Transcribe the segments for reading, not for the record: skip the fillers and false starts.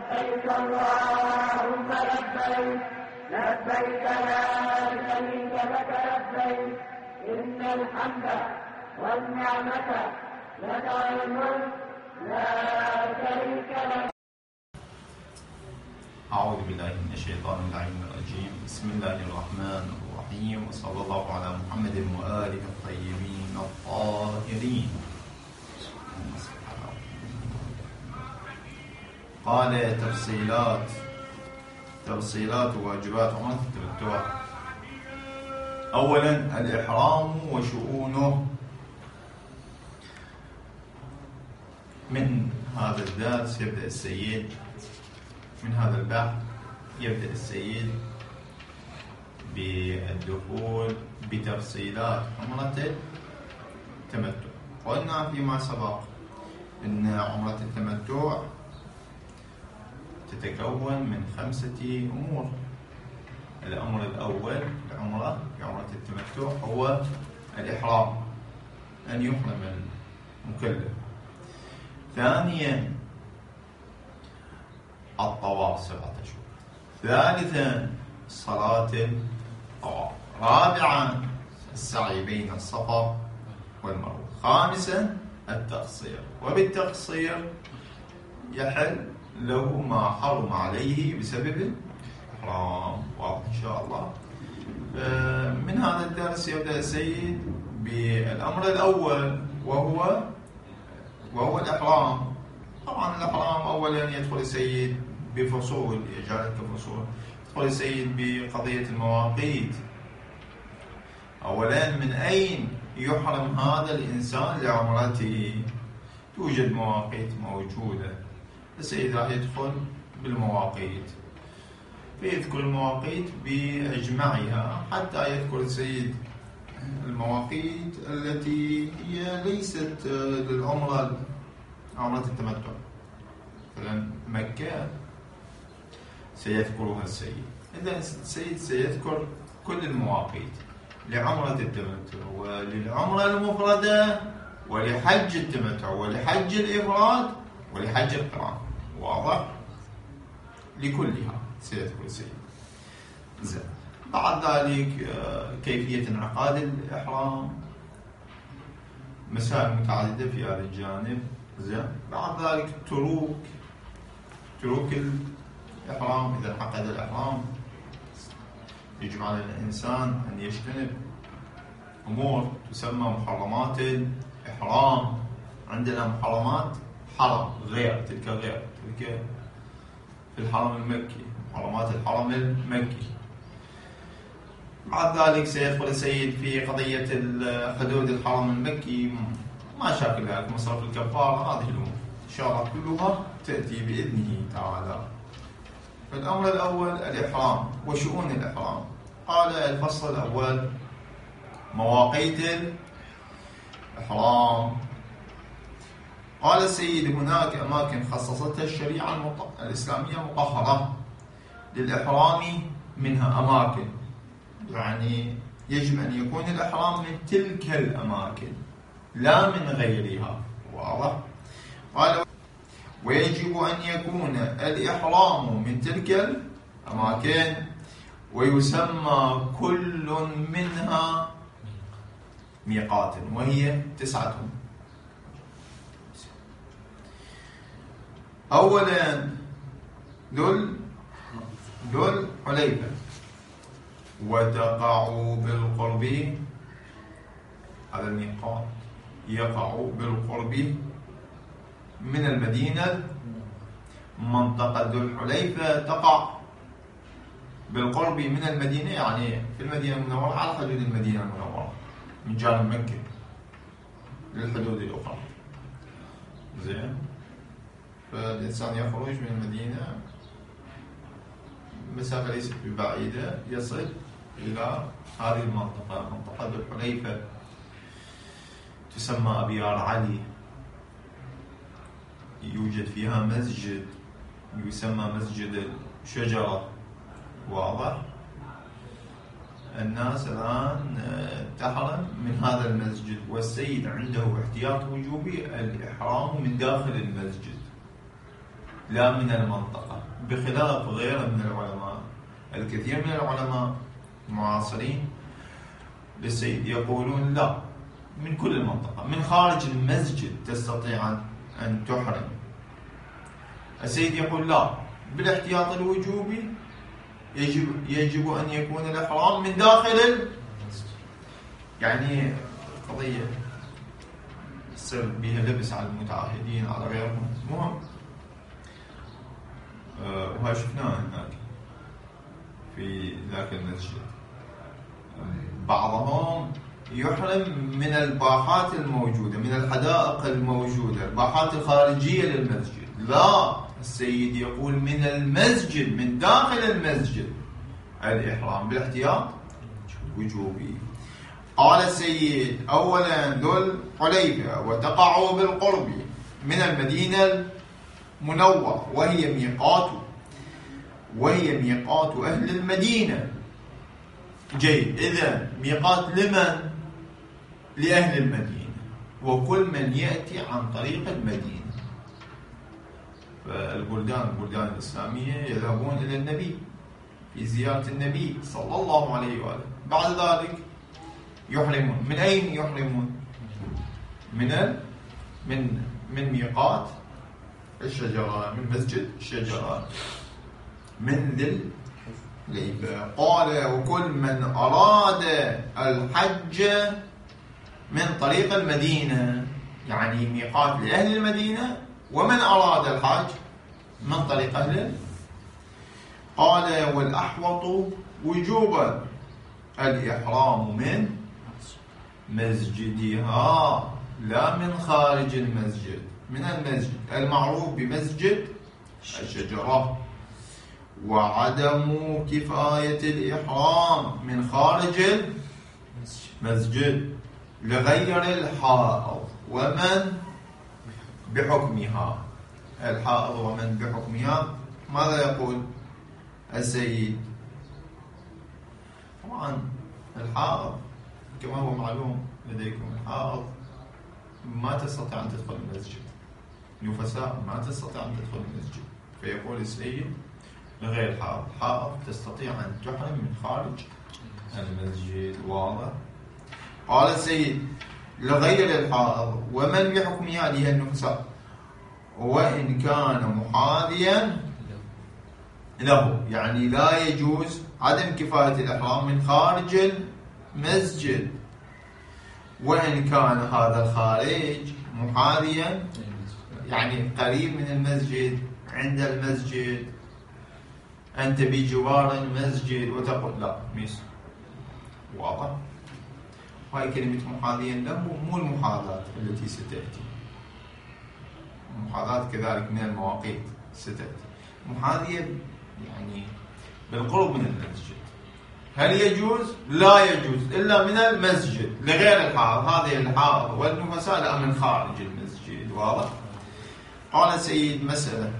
لبيك اللهم لبيك لبيك لا شريك لك لبيك إن الحمد والنعمة لك والملك لا شريك لك. أعوذ بالله من الشيطان اللعين الرجيم. بسم الله الرحمن الرحيم، وصلى الله على محمد وآله الطيبين الطاهرين. قال تفصيلات وواجبات عمرة التمتع. أولا الإحرام وشؤونه. من هذا الدرس يبدأ السيد، من هذا البحث يبدأ السيد بالدخول بتفصيلات عمرة التمتع. قلنا فيما سبق أن عمرة التمتع تتكون من 5 أمور. الأمر الأول بعمرة التمتع هو الإحرام، أن يحرم المكلف. ثانيا الطواف 7 أشهر. ثالثا صلاة الطواف. رابعا السعي بين الصفا والمروة. خامسا التقصير، وبالتقصير يحل له ما حرم عليه بسبب الإحرام. واضح إن شاء الله. من هذا الدرس يبدأ السيد بالأمر الأول وهو الإحرام. طبعا الإحرام أولا يدخل السيد بفصول، يجعل كفصول. يدخل السيد بقضية المواقيت. أولا من أين يحرم هذا الإنسان لعمرته؟ توجد مواقيت موجودة. السيد راح يدخل بالمواقيت، فيذكر المواقيت بأجمعها حتى يذكر السيد المواقيت التي هي ليست للعمرة، عمرة التمتع. مثلا مكة سيذكرها السيد. إذا السيد سيذكر كل المواقيت لعمرة التمتع وللعمرة المفردة ولحج التمتع ولحج الإفراد ولحج القران. واضح؟ لكلها سيذكر السيد. زين. بعد ذلك كيفية انعقاد الإحرام، مسائل متعددة في هذا الجانب. زين. بعد ذلك تروك الإحرام. إذا انعقد الإحرام يجب على الإنسان أن يجتنب أمور تسمى محرمات الإحرام. عندنا محرمات حرم غير تلك في الحرم المكي، محرمات الحرم المكي. بعد ذلك سيدخل السيد في قضية حدود الحرم المكي، ما شاكل ذلك، مصرف الكفارة، هذه الأمور إن شاء الله كلها تأتي بإذنه تعالى. الأمر الأول الإحرام وشؤون الإحرام. قال الفصل الأول مواقيت الإحرام. قال السيد هناك أماكن خصصتها الشريعة الإسلامية مطهرة للإحرام. منها أماكن، يعني يجب أن يكون الإحرام من تلك الأماكن لا من غيرها. واضح؟ قال ويجب أن يكون الإحرام من تلك الأماكن، ويسمى كل منها ميقات، وهي 9. أولا ذو الحليفة، وتقع بالقرب، هذا الميقات يقع بالقرب من المدينة. منطقة ذو الحليفة تقع بالقرب من المدينة، يعني في المدينة المنورة، على حدود المدينة المنورة من جانب مكة للحدود الأخرى. زين. فالإنسان يخرج من المدينة مسافة ليست ببعيدة، يصل إلى هذه المنطقة، منطقة ذو الحليفة، تسمى أبيار علي. يوجد فيها مسجد يسمى مسجد الشجرة. واضح؟ الناس الآن تحرم من هذا المسجد، والسيد عنده احتياط وجوبي الإحرام من داخل المسجد. لا من المنطقة، بخلاف غيره من العلماء. الكثير من العلماء المعاصرين للسيد يقولون لا، من كل المنطقة، من خارج المسجد تستطيع أن تحرم. السيد يقول لا، بالاحتياط الوجوبي يجب أن يكون الإحرام من داخل يعني قضية يصير بها لبس على المتعاهدين على غيرهم. مهم وهذا شفناه هناك في ذاك المسجد. بعضهم يحرم من الباحات الموجودة، من الحدائق الموجودة، الباحات الخارجية للمسجد. لا، السيد يقول من المسجد، من داخل المسجد الإحرام بالاحتياط وجوبي. قال السيد أولا ذو الحليفة وتقع بالقرب من المدينة المنورة وهي ميقات أهل المدينة. جيد، إذن ميقات لمن؟ لأهل المدينة، وكل من يأتي عن طريق المدينة. فالبلدان الإسلامية يذهبون إلى النبي في زيارة النبي صلى الله عليه وآله. بعد ذلك يحرمون. من أين يحرمون؟ من ميقات الشجرة، من مسجد الشجرة، من ذي الحليفة. قال وكل من أراد الحج من طريق المدينة، يعني ميقات لأهل المدينة، ومن أراد الحج من طريق أهل. قال والأحوط وجوبا الإحرام من مسجدها لا من خارج المسجد، من المسجد المعروف بمسجد الشجرة. وعدم كفاية الإحرام من خارج المسجد لغير الحائض ومن بحكمها. الحائض ومن بحكمها ماذا يقول السيد؟ طبعا الحائض كما هو معلوم لديكم، الحائض ما تستطيع أن تدخل المسجد، نفساء ما تستطيع أن تدخل المسجد. فيقول السيد لغير الحائض، الحائض تستطيع أن تحرم من خارج المسجد. واضح؟ قال السيد لغير الحائض ومن بحكمها لها النفساء، وإن كان محاذيا له، يعني لا يجوز عدم كفاية الإحرام من خارج المسجد، وإن كان هذا الخارج محاذيا يعني قريب من المسجد، عند المسجد، أنت بجوار المسجد وتقول لا ميس. واضح؟ وهي كلمة محاذيا له مو المحاذاة التي ستأتي، محاذاة كذلك من المواقيت ستأتي. محاذية يعني بالقرب من المسجد. هل يجوز؟ لا يجوز إلا من المسجد لغير الحائض. هذه الحائض والنفساء لا من خارج المسجد. واضح؟ قال السيد مسألة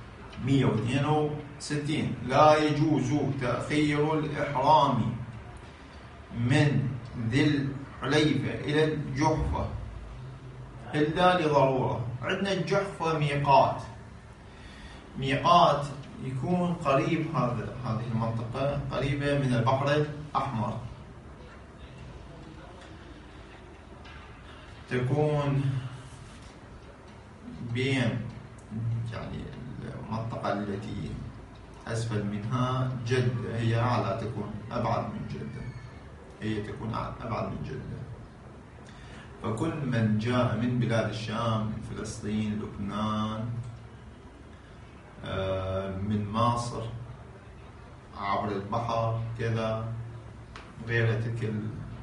162 لا يجوز تأخير الإحرام من ذي الحليفة إلى الجحفة إلا لضرورة. عندنا الجحفة ميقات يكون قريب، هذه المنطقة قريبة من البحر الأحمر، تكون بين يعني المنطقة التي أسفل منها جدة، هي أعلى، تكون أبعد من جدة، هي تكون أبعد من جدة. فكل من جاء من بلاد الشام، من فلسطين، لبنان، من مصر عبر البحر كذا، غير تلك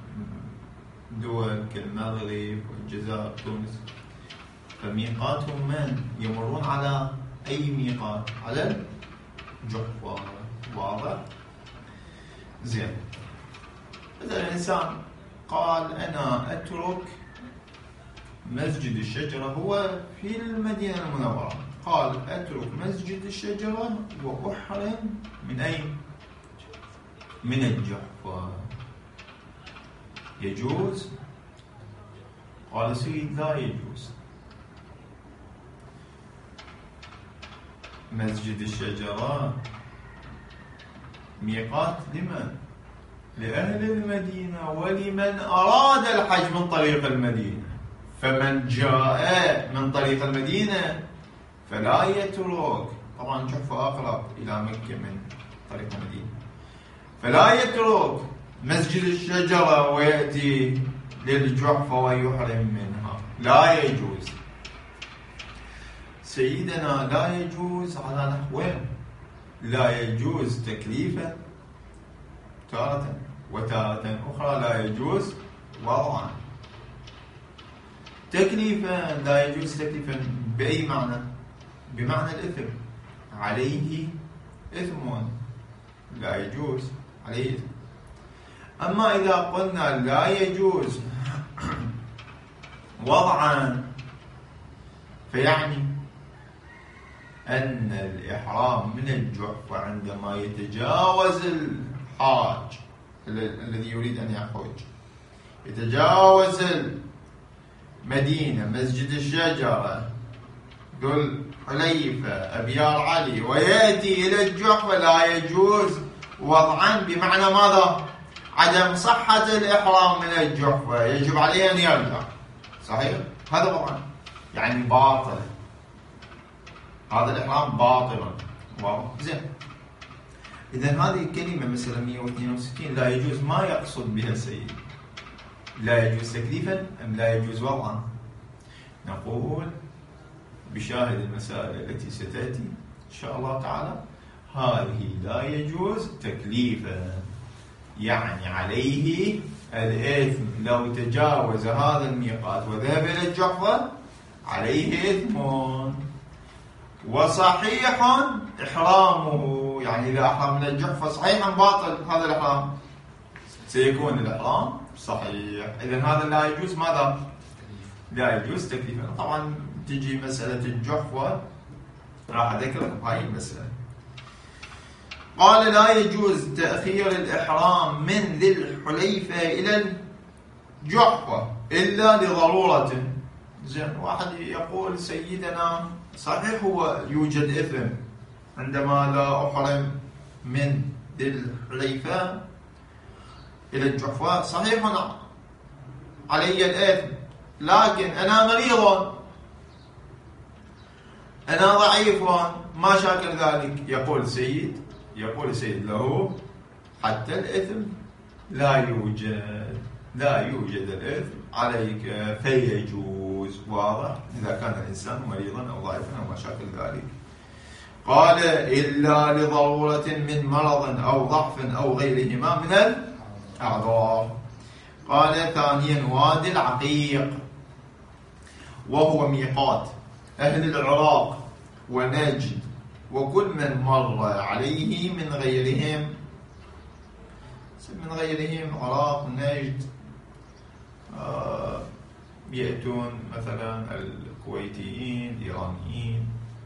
الدول كالمغرب والجزائر تونس، فميقاتهم من يمرون على أي ميقات؟ على الجحفة. واضح؟ زين. إذا الإنسان قال أنا أترك مسجد الشجرة، هو في المدينة المنورة، قال أترك مسجد الشجرة وأحرم من أين؟ من الجحفة، يجوز؟ قال سيد لا يجوز. مسجد الشجرة ميقات لمن؟ لأهل المدينة ولمن أراد الحج من طريق المدينة. فمن جاء من طريق المدينة فلا يترك، طبعا جحفة أقرب إلى مكة من طريق المدينة، فلا يترك مسجد الشجرة ويأتي للجحفة ويحرم منها، لا يجوز. سيدنا لا يجوز على نحوين: لا يجوز تكليفا تارة، وتارة أخرى لا يجوز وضعا. تكليفا لا يجوز تكليفا بأي معنى؟ بمعنى الإثم، عليه إثم، لا يجوز عليه إثم. أما إذا قلنا لا يجوز وضعا فيعني أن الإحرام من الجحفة عندما يتجاوز الحاج الذي يريد أن يحج، يتجاوز المدينة مسجد الشجرة ذو الحليفة أبيار علي ويأتي إلى الجحفة، لا يجوز وضعا، بمعنى ماذا؟ عدم صحة الإحرام من الجحفة، يجب عليه أن يرجع. صحيح؟ هذا وضعا يعني باطل، هذا الإحرام باطل. زين، إذن هذه الكلمة مثلا 162 لا يجوز، ما يقصد بها السيد؟ لا يجوز تكليفا أم لا يجوز وضعا؟ نقول بشاهد المسائل التي ستأتي إن شاء الله تعالى، هذه لا يجوز تكليفا، يعني عليه الإثم، لو تجاوز هذا الميقات وذهب إلى الجحفة عليه إثم. وصحيح إحرامه، يعني إذا أحرم من الجحفة صحيحا باطل هذا الإحرام، سيكون الإحرام صحيح. إذن هذا لا يجوز ماذا؟ لا يجوز تكليفا. طبعا تجي مسألة الجحفة راح أذكر لكم هاي المسألة. قال لا يجوز تأخير الإحرام من ذي الحليفة إلى الجحفة إلا لضرورة. زين، واحد يقول سيدنا صحيح هو يوجد إثم عندما لا أحرم من ذي الحليفة إلى الجحفة، صحيح علي الإثم، لكن أنا مريض، أنا ضعيف، ما شاكل ذلك. يقول السيد له حتى الإثم لا يوجد الإثم عليك فيجوز. واضح؟ إذا كان الإنسان مريضا أو ضعيفا أو ما شاكل ذلك. قال إلا لضرورة من مرض أو ضعف أو غيرهما من الأعذار. قال ثانيا وادي العقيق، وهو ميقات أهل العراق ونجد وكل من مر عليه من غيرهم عراق نجد، يأتون مثلا الكويتيين، الإيرانيين،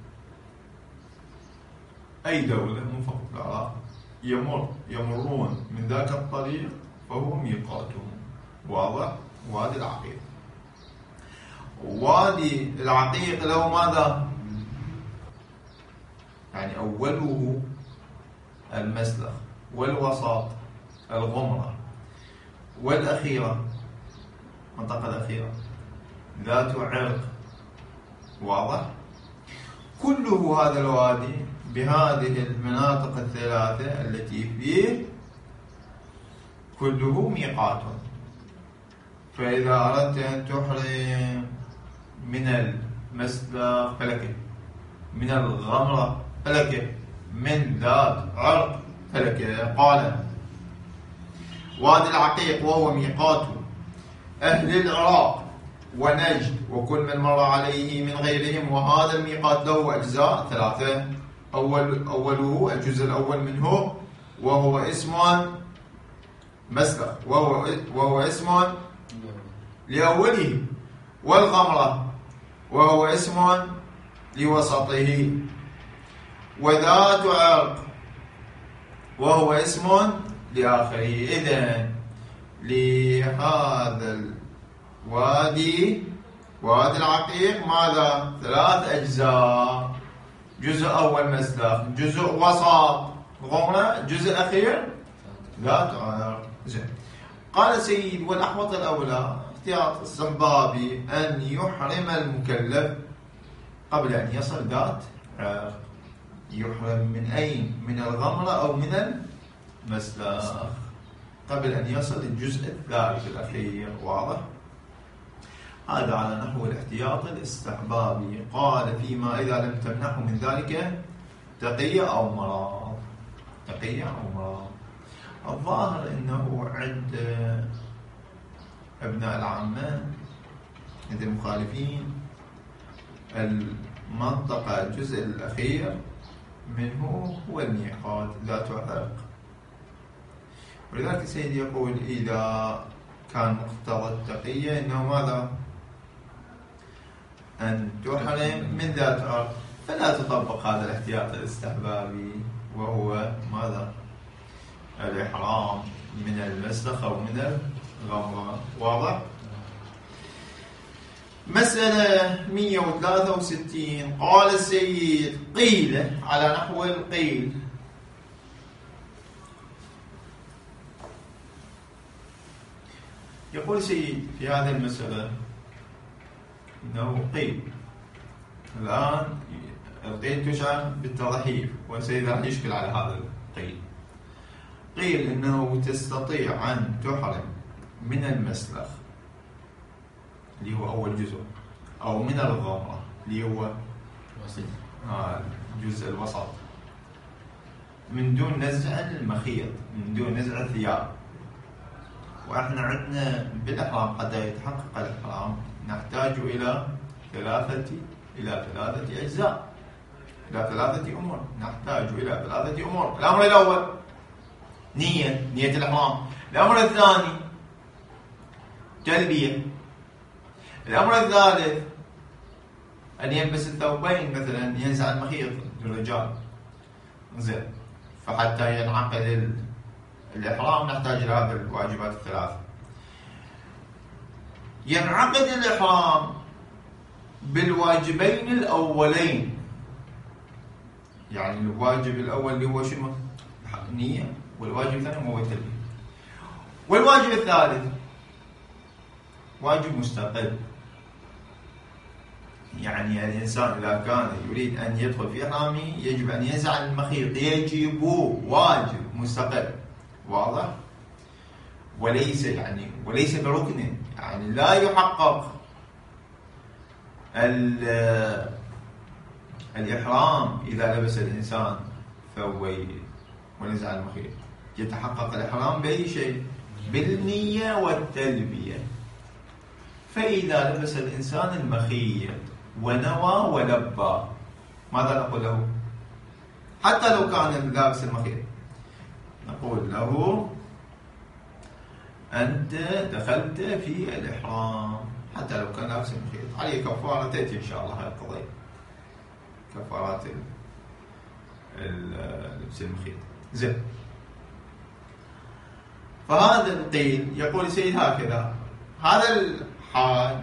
أي دولة مو فقط العراق، يمرون من ذاك الطريق فهو ميقاتهم. واضح؟ وادي العقيق. وادي العقيق له ماذا؟ يعني أوله المسلخ، والوسط الغمرة، والأخيرة المنطقة الأخيرة ذات عرق. واضح؟ كله هذا الوادي بهذه المناطق الثلاثة التي فيه كله ميقات. فإذا أردت أن تحرم من المسلخ فلك، من الغمرة فلك، من ذات عرق فلك. قال وادي العقيق وهو ميقات أهل العراق ونجد وكل من مر عليه من غيرهم. وهذا الميقات له أجزاء ثلاثة: أوله الجزء الأول منه وهو اسم مسلخ، وهو اسم لأوله، والغمرة وهو اسم لوسطه، وذات عرق وهو اسم لآخره. إذن لهذا الوادي، وادي العقيق، ماذا؟ 3 أجزاء: جزء أول مسلخ، جزء وسط غمرة، الجزء الأخير ذات عرق. زين. قال سيد والأحوط الأولى احتياط الصحبابي أن يحرم المكلف قبل أن يصل ذات عرق. يحرم من أين؟ من الغمرة أو من المسلخ قبل أن يصل الجزء الثالث الأخير. واضح؟ هذا على نحو الاحتياط الاستحبابي. قال فيما إذا لم تمنحه من ذلك تقية أو مرض. تقية أو مرض. الظاهر أنه عند أبناء العامة عند المخالفين المنطقة الجزء الأخير منه هو الميقات ذات عرق. ولذلك السيد يقول إذا كان مقتضى التقية أنه ماذا؟ أن تحرم من ذات عرق، فلا تطبق هذا الاحتياط الاستحبابي وهو ماذا؟ الإحرام من المسلخ أو من الغمرة. واضح؟ مسألة 163. قال السيد قيل على نحو القيل. يقول السيد في هذه المسألة إنه قيل. الآن القيل تشعر بالتضحيف والسيد راح يشكل على هذا القيل. قيل إنه تستطيع أن تحرم من المسلخ اللي هو أول جزء أو من الغمرة اللي هو الجزء الوسط من دون نزع المخيط، من دون نزع الثياب. وإحنا عندنا بالإحرام حتى يتحقق الإحرام نحتاج إلى ثلاثة أجزاء، إلى ثلاثة أمور. نحتاج إلى ثلاثة أمور. الأمر الأول نية الإحرام. الأمر الثاني تلبية. الأمر الثالث أن يلبس الثوبين، مثلا ينزع المخيط للرجال. زين. فحتى ينعقد الإحرام نحتاج إلى هذه الواجبات الثلاثة. ينعقد الإحرام بالواجبين الأولين. يعني الواجب الأول اللي هو شنو؟ النية. والواجب الثاني هو التلبية. والواجب الثالث واجب مستقل. يعني الإنسان إذا كان يريد أن يدخل في إحرامه يجب أن ينزع المخيط. يجب، واجب مستقل. واضح؟ وليس بركن. يعني لا يحقق الإحرام إذا لبس الإنسان ثوبين ونزع المخيط. يتحقق الإحرام بأي شيء؟ بالنية والتلبية. فإذا لبس الإنسان المخيط ونوى ولبى ماذا نقول له؟ حتى لو كان لابس المخيط نقول له أنت دخلت في الإحرام حتى لو كان لابس المخيط. عليه كفارة تأتي إن شاء الله هذه القضية، كفارات لبس المخيط. زين. فهذا القيل يقول سيد هكذا: هذا الحاج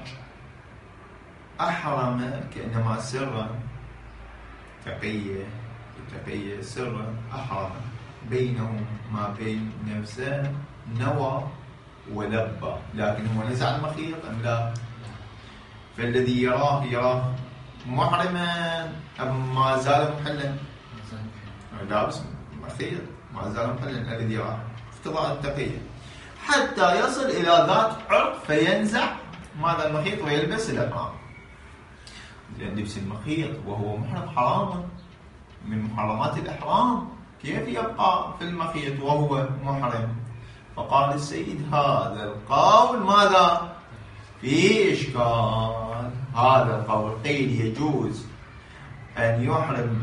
أحرم كأنما سرا، تقية سرا، أحرم بينهم ما بين نفسه، نوى ولبى، لكن هو نزع المخيط أم لا؟ فالذي يراه محرما أم ما زال محلا؟ لابس مخيط ما زال محلا الذي يراه، اقتضاء التقية، حتى يصل إلى ذات عرق فينزع ماذا المخيط ويلبس الإحرام. لأن لبس المخيط وهو محرم حرام من محرمات الإحرام، كيف يبقى في المخيط وهو محرم؟ فقال السيد هذا القول ماذا؟ في إشكال. هذا القول قيل يجوز أن يحرم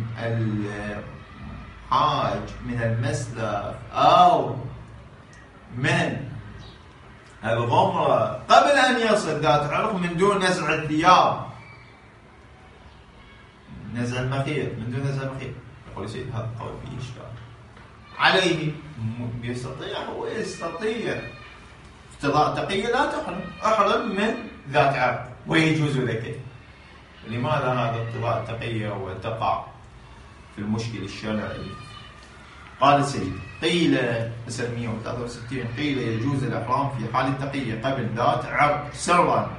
الحاج من المسلخ أو من الغمرة قبل أن يصل ذات عرق من دون نزع الثياب، نزع المخيط، من دون نزع المخيط. يقول السيد هذا القول فيه إشكال. عليه يستطيع، هو يستطيع اقتضاء تقية لا تحرم، احرم من ذات عرق ويجوز لك. لماذا هذا اقتضاء التقية وتقع في المشكل الشرعي. قال السيد: قيل مسألة 163 قيل يجوز الإحرام في حال التقية قبل ذات عرق سرا.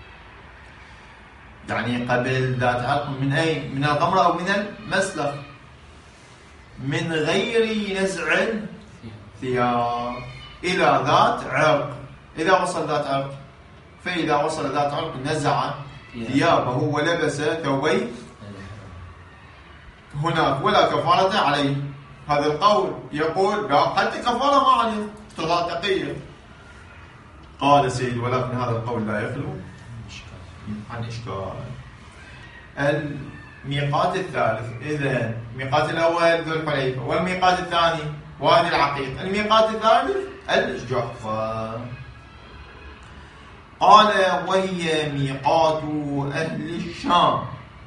يعني قبل ذات عرق من أي؟ من الغمرة أو من المسلخ، من غير نزع الثياب إلى ذات عرق. إذا وصل ذات عرق، فإذا وصل ذات عرق نزع ثيابه ولبس ثوبي هناك ولا كفارة عليه. هذا القول يقول لا، حتى كفارة ما عليه طلع تقية. قال السيد: ولكن هذا القول لا يخلو عن إشكال. الميقات الثالث، إذن الميقات الأول ذو الحليفة، والميقات الثاني وادي العقيق، الميقات الثالث الجحفة. قال: وهي ميقات أهل الشام،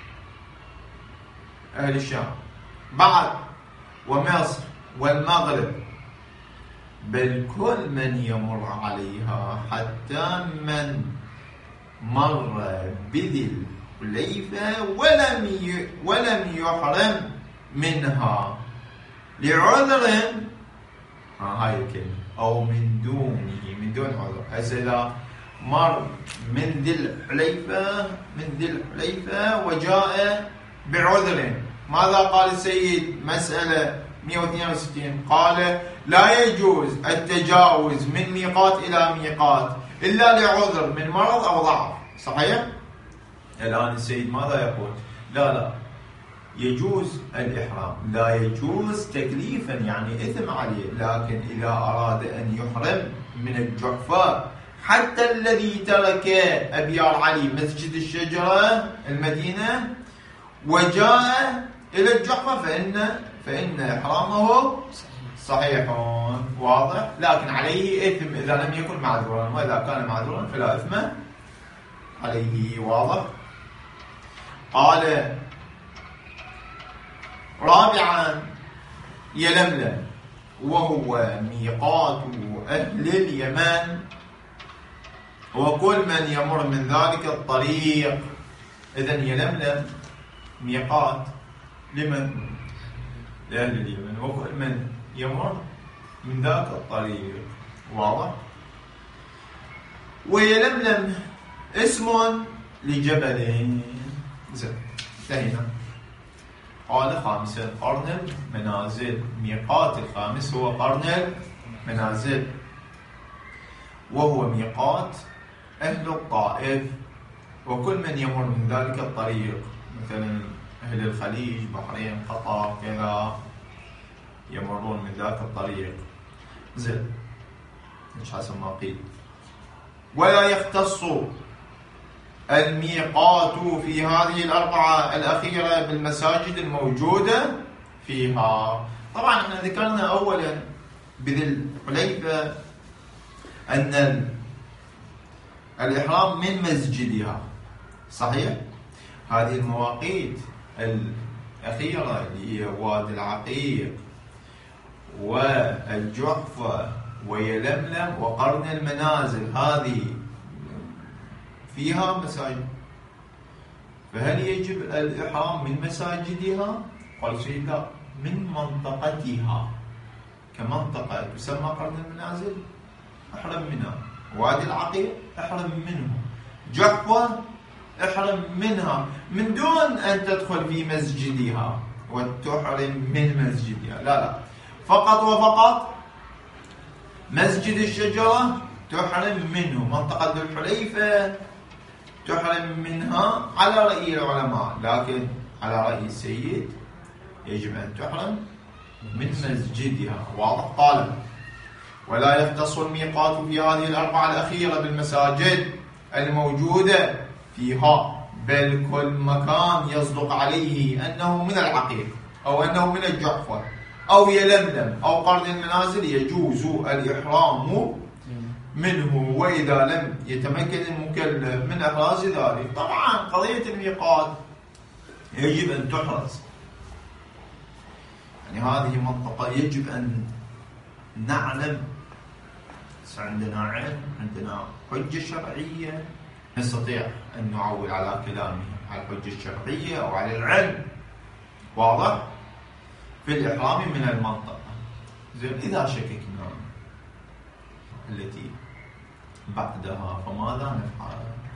أهل الشام بعد ومصر والمغرب، بل كل من يمر عليها، حتى من مر بذي الحليفة ولم يحرم منها لعذر، هاي الكلمة، أو من دونه، من دون عذر. هسه إذا مر من ذي الحليفة وجاء بعذر، ماذا قال السيد؟ مسألة 162 قال: لا يجوز التجاوز من ميقات إلى ميقات إلا لعذر من مرض أو ضعف. صحيح؟ الآن السيد ماذا يقول؟ لا يجوز الإحرام، لا يجوز تكليفا يعني إثم عليه، لكن إذا أراد أن يحرم من الجحفة، حتى الذي ترك أبيار علي مسجد الشجرة المدينة وجاء إلى الجحفة فإن إحرامه صحيح. واضح؟ لكن عليه إثم إذا لم يكن معذورا، وإذا كان معذورا فلا إثم عليه. واضح؟ قال: رابعا يلملم، وهو ميقات أهل اليمن، وكل من يمر من ذلك الطريق. إذن يلملم ميقات لمن؟ لأهل اليمن، وكل من يمر من ذاك الطريق. واضح؟ ويلملم اسم لجبل. زين، انتهينا. قال: خامسا قرن المنازل، ميقات الخامس هو قرن المنازل، وهو ميقات أهل الطائف، وكل من يمر من ذلك الطريق، مثلا أهل الخليج، بحرين، قطر، كذا يمرون من ذاك الطريق. زين، مش حسب ما قيل. ولا يختص الميقات في هذه الأربعة الأخيرة بالمساجد الموجودة فيها. طبعا احنا ذكرنا أولا بذي الحليفة أن الإحرام من مسجدها، صحيح؟ هذه المواقيت الأخيرة اللي هي وادي العقيق والجحفة ويلملم وقرن المنازل، هذه فيها مساجد، فهل يجب الإحرام من مساجدها؟ قال السيد: لا، من منطقتها، كمنطقة تسمى قرن المنازل احرم منها، وادي العقيق احرم منه، جحفة احرم منها، من دون أن تدخل في مسجدها وتحرم من مسجدها. لا، فقط وفقط مسجد الشجرة تحرم منه، منطقة ذو الحليفة تحرم منها على رأي العلماء، لكن على رأي السيد يجب أن تحرم من مسجدها. واضح؟ قال: ولا يختص الميقات في هذه الأربعة الأخيرة بالمساجد الموجودة فيها، بل كل مكان يصدق عليه أنه من العقيق أو أنه من الجحفة أو يلملم أو قرن المنازل يجوز الإحرام منه، وإذا لم يتمكن المكلف من إحراز ذلك. طبعا قضية الميقات يجب أن تحرز، يعني هذه منطقة يجب أن نعلم، عندنا علم، عندنا حجة شرعية، نستطيع أن نعول على كلامه على الحجة الشرعية أو على العلم. واضح؟ في الإحرام من المنطقة. زين، إذا شككنا التي بعدها فماذا نفعل؟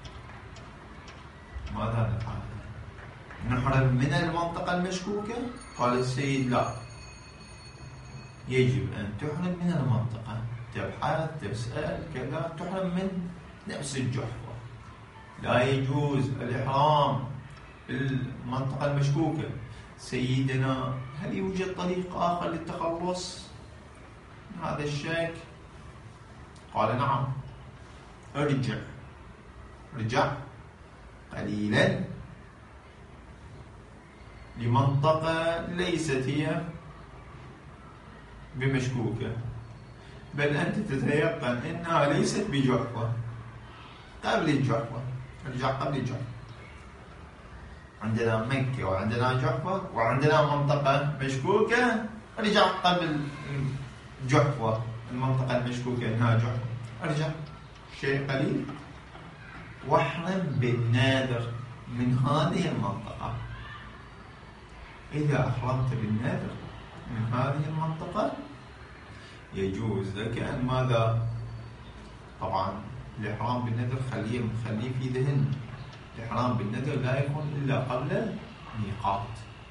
ماذا نفعل؟ نحرم من المنطقة المشكوكة؟ قال السيد لا، يجب أن تحرم من المنطقة، تبحث تسأل كذا، تحرم من نفس الجحفة. لا يجوز الإحرام بالمنطقة المشكوكة. سيدنا هل يوجد طريق آخر للتخلص من هذا الشك؟ قال نعم، ارجع قليلا لمنطقة ليست هي بمشكوكة، بل أنت تتيقن أنها ليست بجحفة. قبل الجحفة، ارجع قبل الجحفة. عندنا مكة وعندنا جحفة وعندنا منطقة مشكوكة، ارجع قبل الجحفة، المنطقة المشكوكة أنها جحفة، ارجع شيء قليل واحرم بالنادر من هذه المنطقة. إذا أحرمت بالنادر من هذه المنطقة يجوز لك أن ماذا؟ طبعا الإحرام بالنذر خليه في ذهن. الإحرام بالنذر لا يكون إلا قبل الميقات.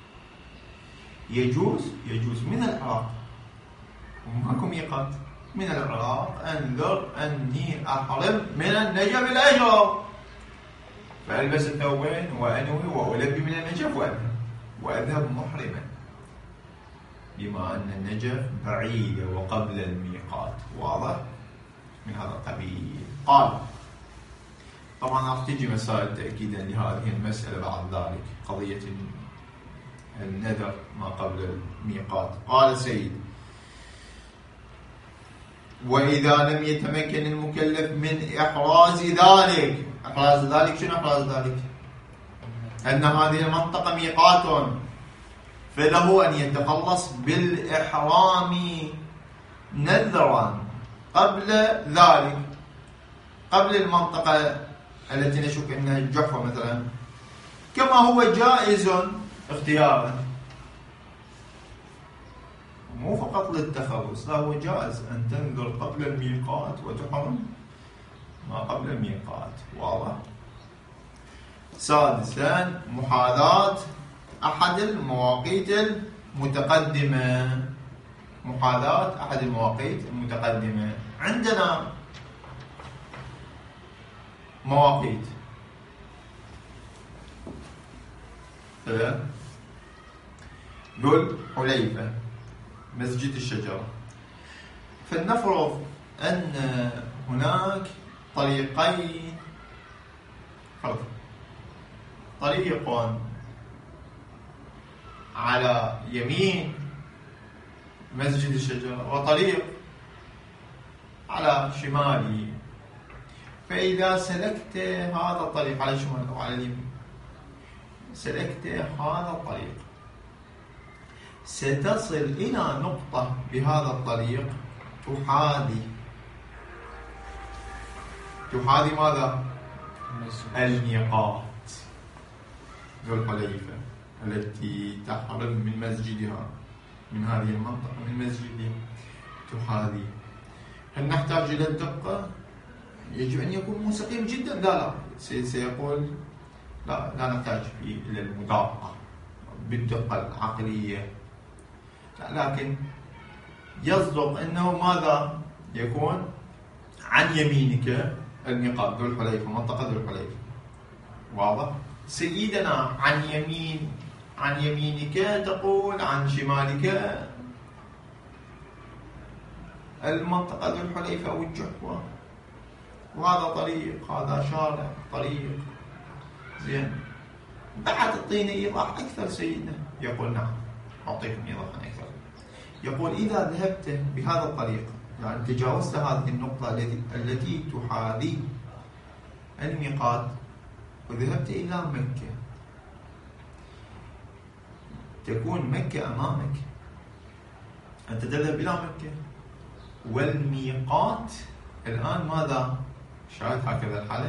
يجوز من العراق، وماكو ميقات، من العراق أنذر أني أحرم من النجف الأشرف، فألبس الثوبين وأنوي وألبي من النجف وأذهب محرما، بما أن النجف بعيدة وقبل الميقات. واضح؟ من هذا القبيل. قال طبعا راح تجي مسائل تأكيدا لهذه المسألة بعد ذلك، قضية النذر ما قبل الميقات. قال سيد: وإذا لم يتمكن المكلف من إحراز ذلك. إحراز ذلك شنو إحراز ذلك؟ أن هذه المنطقة ميقات، فله أن يتخلص بالإحرام نذرا قبل ذلك، قبل المنطقة التي نشك أنها الجحفة مثلا، كما هو جائز اختيارا، مو فقط للتخلص، لا، هو جائز أن تنذر قبل الميقات وتحرم ما قبل الميقات. واضح؟ سادسا: محاذاة أحد المواقيت المتقدمة. محاذاة أحد المواقيت المتقدمة. عندنا مواقيت ذو الحليفة، مسجد الشجرة، فلنفرض أن هناك طريقين، طريق على يمين مسجد الشجرة وطريق على شمالي. فإذا سلكت هذا الطريق على الشمال أو على اليمين، سلكت هذا الطريق، ستصل إلى نقطة بهذا الطريق تحاذي ماذا؟ الميقات ذو الحليفة التي تحرم من مسجدها، من هذه المنطقة، من مسجدها تحاذي. هل نحتاج إلى الدقة؟ يجب أن يكون مستقيم جدا؟ لا، سيقول لا نحتاج إلى المدقة بالدقة العقلية، لكن يصدق أنه ماذا يكون؟ عن يمينك الميقات ذو الحليفة، منطقة ذو الحليفة. واضح؟ سيدنا عن يمينك تقول، عن شمالك المنطقة ذو الحليفة أو الجحفة، وهذا طريق، هذا شارع، طريق. زين، بعد تعطيني إيضاح أكثر سيدنا؟ يقول نعم، أعطيكم إيضاحا أكثر. يقول: إذا ذهبت بهذا الطريق، يعني تجاوزت هذه النقطة التي تحاذي الميقات وذهبت إلى مكة، تكون مكة أمامك، أنت تذهب إلى مكة والميقات الآن ماذا؟ شاهد هكذا الحالة،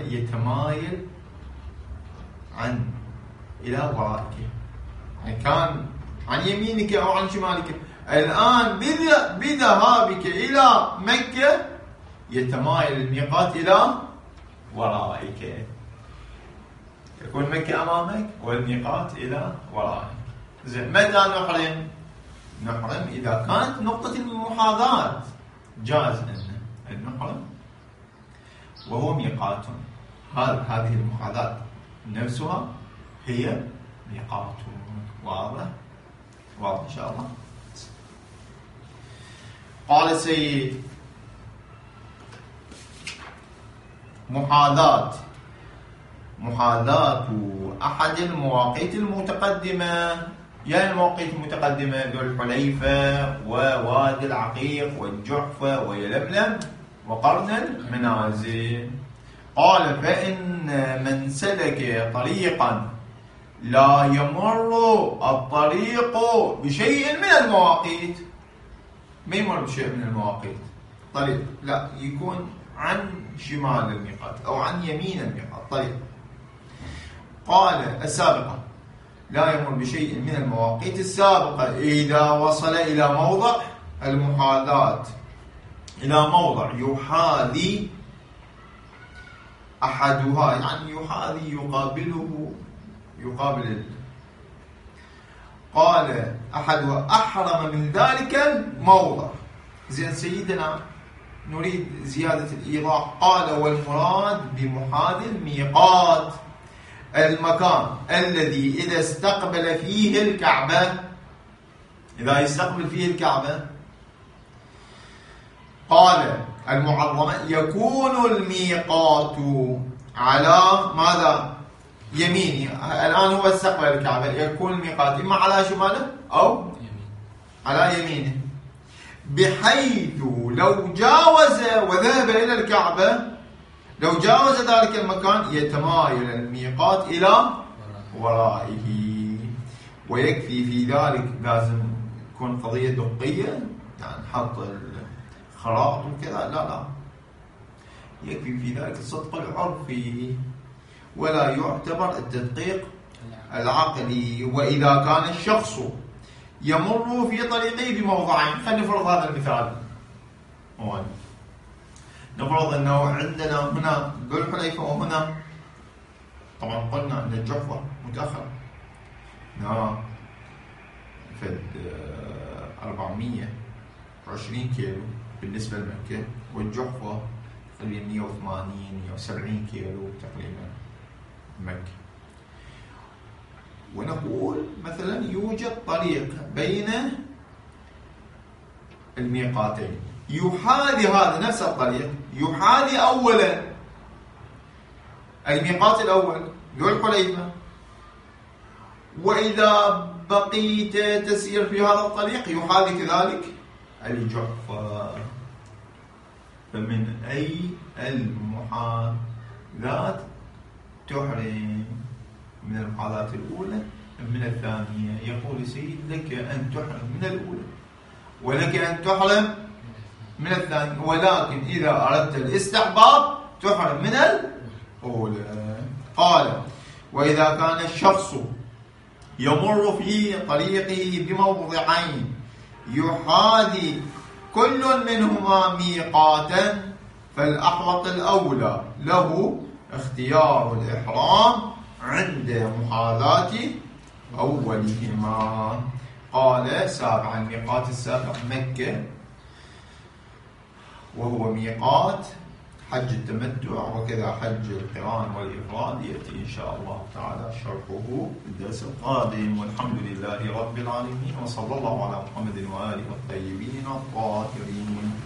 يتمايل إلى ورائك. يعني كان عن يمينك أو عن شمالك. الآن بذهابك إلى مكة يتمايل الميقات إلى ورائك، يكون مكة أمامك والميقات إلى ورائك. زين، متى نحرم؟ نحرم إذا كانت نقطة المحاذاة جاز أن نحرم وهو ميقات. هذه المحاذاة نفسها هي ميقات. واضح إن شاء الله. قال السيد: محاذاة أحد المواقيت المتقدمة. يعني المواقيت المتقدمة ذو الحليفة ووادي العقيق والجحفة ويلملم وقرن المنازل. قال: فإن من سلك طريقا لا يمر الطريق بشيء من المواقيت، ما يمر بشيء من المواقيت طريق، لا، يكون عن شمال الميقات أو عن يمين الميقات طريق. قال: السابقة لا يمر بشيء من المواقيت السابقة إذا وصل إلى موضع المحاذاة، إلى موضع يحاذي أحدها، يعني يحاذي يقابل. قال: أحدها أحرم من ذلك الموضع. زين سيدنا نريد زيادة الإيضاح. قال: والمراد بمحاذي الميقات المكان الذي إذا استقبل فيه الكعبة، إذا يستقبل فيه الكعبة. قال: المعظمة يكون الميقات على ماذا؟ يمينه. الآن هو استقبل الكعبة، يكون الميقات إما على شماله أو على يمينه، بحيث لو جاوز وذهب إلى الكعبة، لو جاوز ذلك المكان يتمايل الميقات إلى ورائه. ويكفي في ذلك، لازم تكون قضية دقية، يعني حط الخرائط وكذا، لا، يكفي في ذلك الصدق العرفي ولا يعتبر التدقيق العقلي. وإذا كان الشخص يمر في طريقه بموضعين، خلينا نفرض هذا المثال. نفرض أنه عندنا هنا ذو الحليفة وهنا، طبعا قلنا أن الجحفة متأخر، فد 420 كيلو بالنسبة لمكة، والجحفة تقريبا 180-170 كيلو تقريبا مكة. ونقول مثلا يوجد طريق بين الميقاتين يحاذي، هذا نفس الطريق يحاذي أولا الميقات الأول ذو الحليفة، وإذا بقيت تسير في هذا الطريق يحاذي كذلك الجحفة. فمن أي المحاذاة تحرم؟ من المحاذاة الأولى أم من الثانية؟ يقول سيد: لك أن تحرم من الأولى ولك أن تحرم من الثانية، ولكن إذا أردت الاستحباب تحرم من الأولى. قال: وإذا كان الشخص يمر في طريقه بموضعين يحاذي كل منهما ميقاتا، فالأحوط الأولى له اختيار الإحرام عند محاذاة أولهما. قال: سابعا، الميقات السابع مكة، وهو ميقات حج التمتع وكذا حج القران والإفراد، يأتي إن شاء الله تعالى شرحه في الدرس القادم. والحمد لله رب العالمين، وصلى الله على محمد وآله الطيبين الطاهرين.